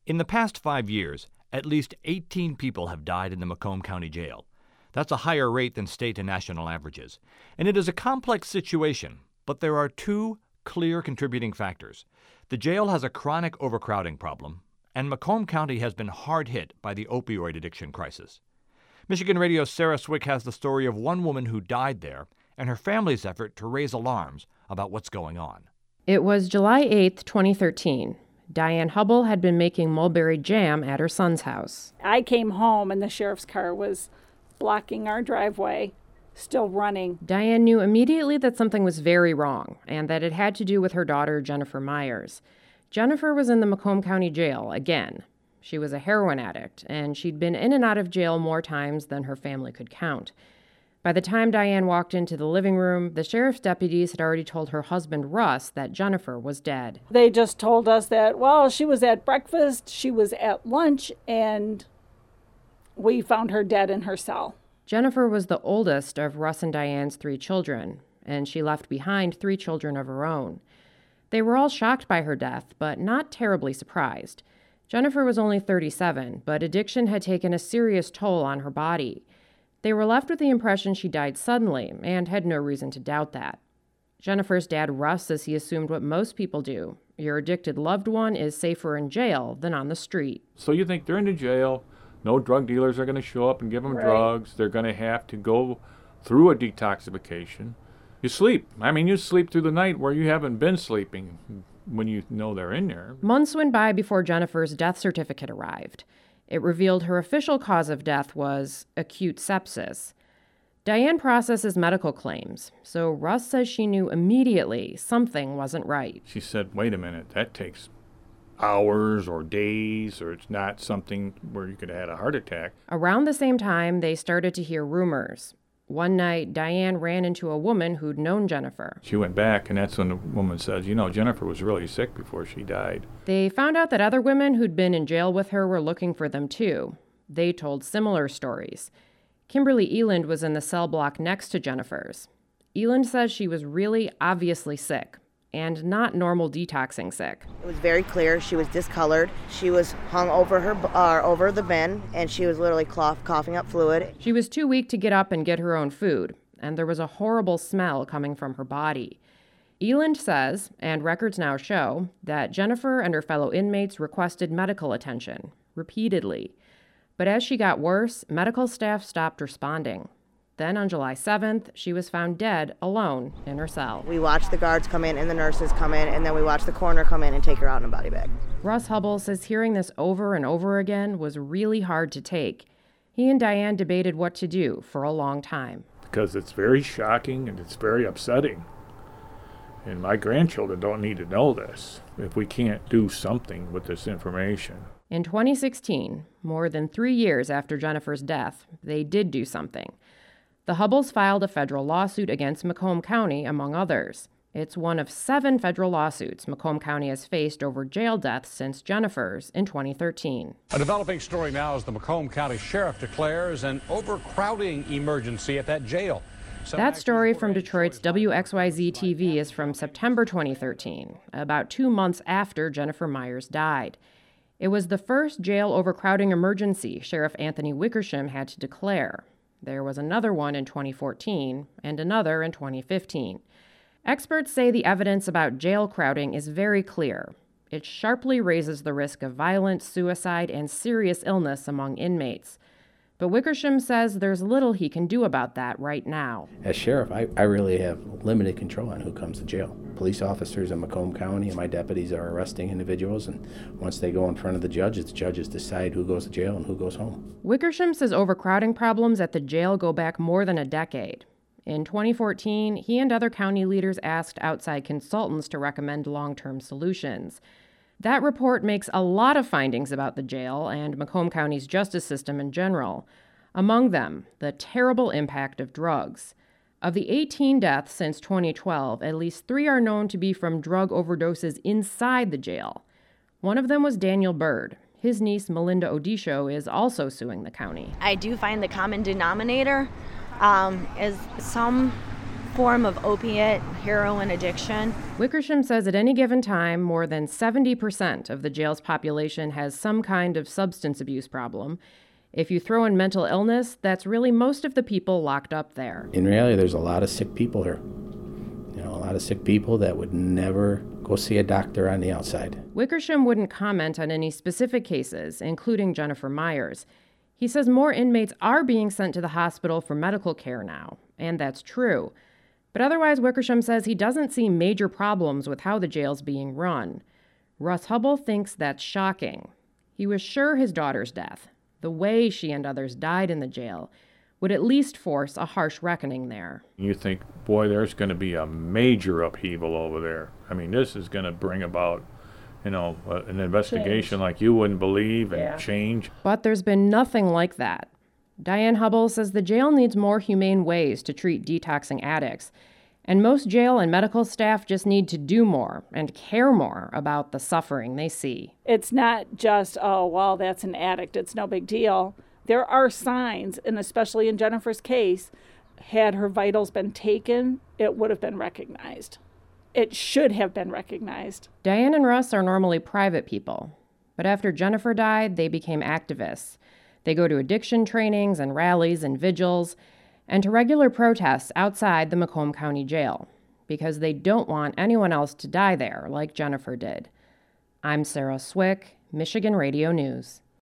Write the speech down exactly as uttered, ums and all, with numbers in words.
In the past five years, at least eighteen people have died in the Macomb County Jail. That's a higher rate than state and national averages. And it is a complex situation, but there are two clear contributing factors. The jail has a chronic overcrowding problem, and Macomb County has been hard hit by the opioid addiction crisis. Michigan Radio's Sarah Swick has the story of one woman who died there and her family's effort to raise alarms about what's going on. It was July eighth, twenty thirteen. Diane Hubble had been making mulberry jam at her son's house. I came home and the sheriff's car was blocking our driveway, still running. Diane knew immediately that something was very wrong and that it had to do with her daughter, Jennifer Myers. Jennifer was in the Macomb County Jail again. She was a heroin addict, and she'd been in and out of jail more times than her family could count. By the time Diane walked into the living room, the sheriff's deputies had already told her husband, Russ, that Jennifer was dead. They just told us that, well, she was at breakfast, she was at lunch, and we found her dead in her cell. Jennifer was the oldest of Russ and Diane's three children, and she left behind three children of her own. They were all shocked by her death, but not terribly surprised. Jennifer was only thirty-seven, but addiction had taken a serious toll on her body. They were left with the impression she died suddenly and had no reason to doubt that. Jennifer's dad, Russ, says he assumed what most people do. Your addicted loved one is safer in jail than on the street. So you think they're in the jail, no drug dealers are going to show up and give them Right. drugs. They're going to have to go through a detoxification. You sleep. I mean, you sleep through the night where you haven't been sleeping when you know they're in there. Months went by before Jennifer's death certificate arrived. It revealed her official cause of death was acute sepsis. Diane processes medical claims, so Russ says she knew immediately something wasn't right. She said, wait a minute, that takes hours or days, or it's not something where you could have had a heart attack. Around the same time, they started to hear rumors. One night, Diane ran into a woman who'd known Jennifer. She went back, and that's when the woman says, you know, Jennifer was really sick before she died. They found out that other women who'd been in jail with her were looking for them too. They told similar stories. Kimberly Eland was in the cell block next to Jennifer's. Eland says she was really obviously sick, and not normal detoxing sick. It was very clear. She was discolored. She was hung over her uh, over the bin, and she was literally cough, coughing up fluid. She was too weak to get up and get her own food, and there was a horrible smell coming from her body. Eland says, and records now show, that Jennifer and her fellow inmates requested medical attention, repeatedly. But as she got worse, medical staff stopped responding. Then on July seventh, she was found dead, alone, in her cell. We watched the guards come in and the nurses come in, and then we watched the coroner come in and take her out in a body bag. Russ Hubble says hearing this over and over again was really hard to take. He and Diane debated what to do for a long time. Because it's very shocking and it's very upsetting. And my grandchildren don't need to know this if we can't do something with this information. In twenty sixteen, more than three years after Jennifer's death, they did do something. The Hubbles filed a federal lawsuit against Macomb County, among others. It's one of seven federal lawsuits Macomb County has faced over jail deaths since Jennifer's in twenty thirteen. A developing story now as the Macomb County Sheriff declares an overcrowding emergency at that jail. That story from Detroit's W X Y Z T V is from September twenty thirteen, about two months after Jennifer Myers died. It was the first jail overcrowding emergency Sheriff Anthony Wickersham had to declare. There was another one in twenty fourteen and another in twenty fifteen. Experts say the evidence about jail crowding is very clear. It sharply raises the risk of violence, suicide, and serious illness among inmates. But Wickersham says there's little he can do about that right now. As sheriff, I, I really have limited control on who comes to jail. Police officers in Macomb County and my deputies are arresting individuals, and once they go in front of the judges, the judges decide who goes to jail and who goes home. Wickersham says overcrowding problems at the jail go back more than a decade. In twenty fourteen, he and other county leaders asked outside consultants to recommend long-term solutions. That report makes a lot of findings about the jail and Macomb County's justice system in general. Among them, the terrible impact of drugs. Of the eighteen deaths since twenty twelve, at least three are known to be from drug overdoses inside the jail. One of them was Daniel Bird. His niece, Melinda Odisho, is also suing the county. I do find the common denominator um, is some form of opiate, heroin addiction. Wickersham says at any given time, more than seventy percent of the jail's population has some kind of substance abuse problem. If you throw in mental illness, that's really most of the people locked up there. In reality, there's a lot of sick people here. You know, a lot of sick people that would never go see a doctor on the outside. Wickersham wouldn't comment on any specific cases, including Jennifer Myers. He says more inmates are being sent to the hospital for medical care now, and that's true. But otherwise, Wickersham says he doesn't see major problems with how the jail's being run. Russ Hubble thinks that's shocking. He was sure his daughter's death, the way she and others died in the jail, would at least force a harsh reckoning there. You think, boy, there's going to be a major upheaval over there. I mean, this is going to bring about, you know, uh, an investigation change like you wouldn't believe and yeah. change. But there's been nothing like that. Diane Hubble says the jail needs more humane ways to treat detoxing addicts. And most jail and medical staff just need to do more and care more about the suffering they see. It's not just, oh, well, that's an addict, it's no big deal. There are signs, and especially in Jennifer's case, had her vitals been taken, it would have been recognized. It should have been recognized. Diane and Russ are normally private people, but after Jennifer died, they became activists. They go to addiction trainings and rallies and vigils, and to regular protests outside the Macomb County Jail, because they don't want anyone else to die there like Jennifer did. I'm Sarah Swick, Michigan Radio News.